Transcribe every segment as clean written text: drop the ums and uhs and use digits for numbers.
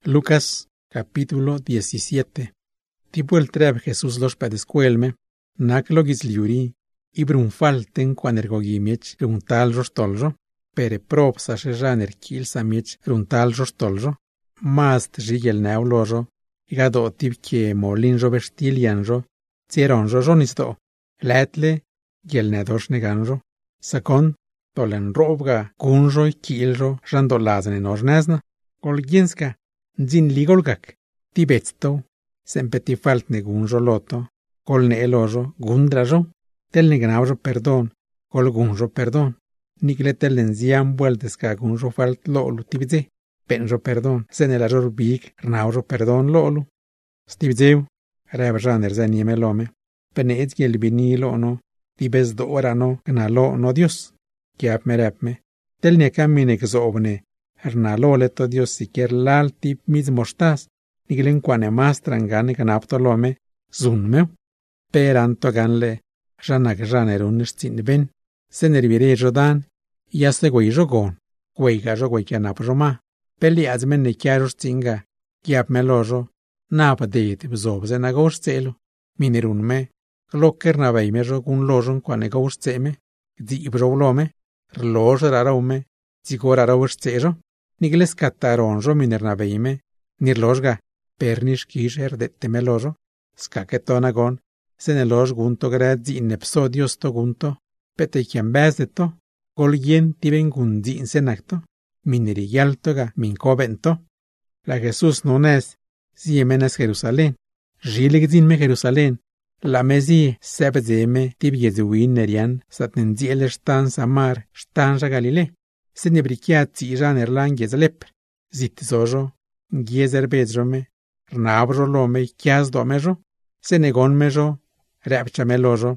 Lucas capítulo 17. Tipo el treb Jesús los padescuelme, nac logis liuri, y brunfalten quan ergogimiech runtal rostolro, pere propsa shejaner kil samiech runtal rostolro, mast jigel neuloro, y gado tibke molinro vestilianro, zieronro ronisdo, letle, gel nedos neganro, sakon, tolen robga, kunro y kilro, randolazan en ornesna, golginska, Zin ligolgak, tibetsto, sempeti falt negunro loto, col neeloro gundrajo, tel negnaujo perdón, col gunro perdón, nigle tel enzian vueltes ka gunro falt lolu tibze, penro perdón, senelajor big, rnaujo perdón lolu. Stibzeu, rebjaner zanimelome, penez gel vinilo no, tibez do orano, gnalo no Dios, kiap merepme, tel nekaminek zobne, Arnaloleto Dios siquier lal tip mismo estás, niglen quane más trangane canaptolome, zunmeu, peranto ganle, ranak ranerun stinben, se nervire rodan, y hace güey rogon, güeyga roguey canap roma, peliazmen ne chiaros tinga, kiap melojo, napa deet bzobze na gostelo, minerunme, glocker na veime rogun lojon quane gosteme, di brolome, rlojo raraume, zigora raustero, Nigles cataronjo minernabeime, nirlosga, pernish kisher de temelojo, skaketonagon, senelos gunto gradzi in episodios to gunto, petekian bezdeto, golgien tiben gundin senacto, minerialtoga mincovento. La Jesús no es, siemenes Jerusalén, jilegzinme Jerusalén, la mesi sebzeme tibiezuin nerian, satnenziel stan samar, stanja Galile. Se nebrichiat țijan erlan ghezlepr, zitzojo, ghezer bezrome, rnabro lome, chiaz domejo, se negon mejo, repchamelojo,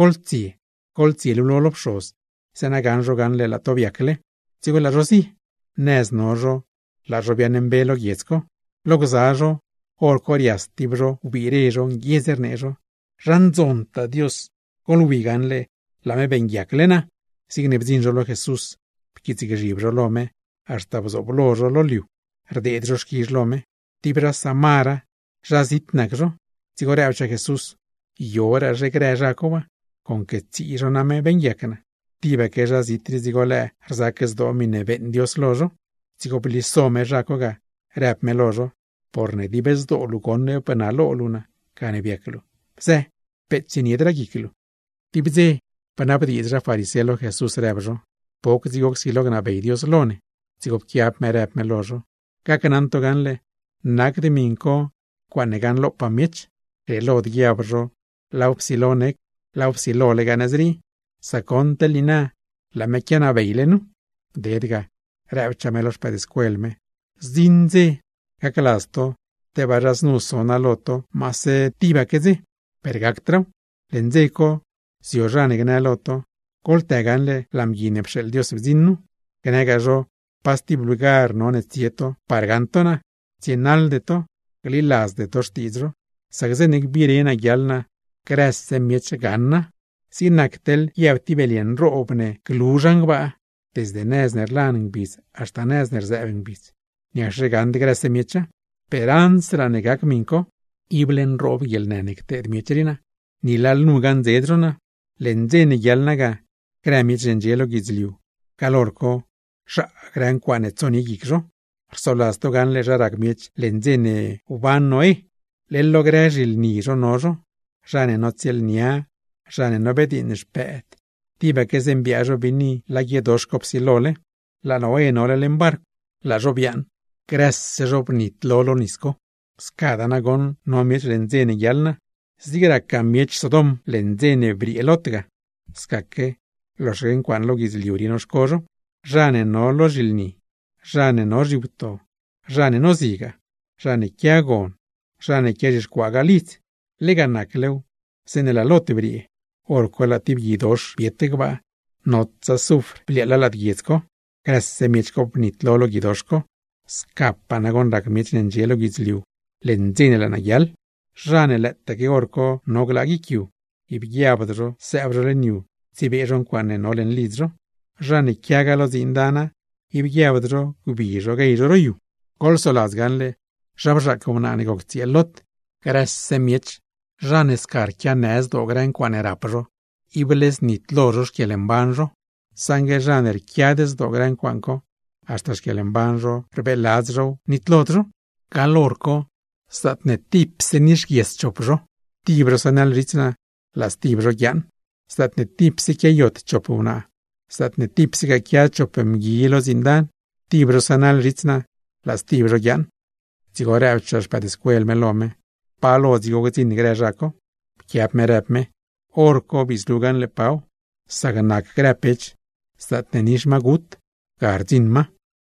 colție lulolopșos, se naganjo ganle la tobiacle, țigo la rosi, nez nojo, la robianembelo ghezco, logzajo, orcorias tibro, ubirejo, ghezernejo, ranzonta Dios, colwiganle, la me bengiaclena, signebzinjolo Jesús, Kitzigajibro hasta bzoblojo loliu, rdedros kislome, tibra samara, jazitnakjo, zigoreaucha Jesús, yora regrejacoa, con que tsironame bengiacana, tiba que jazitri zigole, rzakes domine vendios lojo, zigoblisome jacoga, repmelojo, porne dibes dolu conne penaloluna, cane biaclo. Pse, petsinidra giklu. Tibze, panabdidra fariselo Jesús rebjo. Pok zigok silog na beidios lone, zigok kiap merep melojo, kakananto ganle, nak de minko, kwane gan lo pamich, relod giabro, laupsilonek, laupsilole ganazri, sakon telina, la mekiana beilenu, dedga, reuchamelos padescuelme, zinze, kakalasto, te barras nuso loto, mase tibakeze, pergactrau, lenzeko, ziojane ganaloto, Colteganle lamgine pshel Dios vzinnu, genegajo pasti bulgar non etieto, pargantona, cienaldeto, glilas de tostizro, sagzenik birena gyalna, kresse mieche ganna, sinaktel yavtibelien roobne glujangba, desde nezner laningbiz hasta nezner zevenbiz. Niashe gande kresse mieche, peransra negak minko, iblen rob yelnenik ted miecherina, nilal nugan zedrona, lenzene gyalnaga, Gramich gengelo gizliu, calorco, gran quanetzoni gikjo, solasto gan le jaragmich lenzene uban noe, lello grejil nijo nojo, jane noziel nia, jane nobedin spet, tiba que zembiajo vini la giedoshkop silole, la noe nole lembarco, la jovian, gresse jobnit lolo nisco, skadanagon nomich lenzene yalna, zigra kamich sodom lenzene brielotga, skake, los renquan logis liurinos cojo, jane no logilni, jane no jibto, jane no ziga, jane kiagon, jane kiajish quagalit, leganacleu, senela lotebrie, orquela tibgidosh bietegba, notza sufr, pliela ladgiezco, grasse michko pnitlolo gidoshko, scapanagon ragmich nengelo gizliu, lenzene la nayal, jane lette orco noglagikiu, ibgiabdro sebroleniu, Sibejon quane nolen lidro, jane kiagalo zindana, ibgiabdro gubijo geijo royu. Golso las ganle, Żabżaka unani gokcielot, gres semiech, żanes karkia nez dogren quanerapro, ibeles nitlorros kielembanro, sangue żaner kiades dogren quanco, hasta kielembanro, rebelazro, nitlotro, calorco, statne tipse nishgies tibros anal ritna, las tibro yan, statne tipse kiayot chopuna, statne tipse kakia chopem gilo zindan, tibros anal ritna, las tibro yan. Zigore auchas padescuel melome, palo zigogetin grejako, kiap merepme, orko bislugan lepau, saganak grepech, statne nishma gut, gardinma.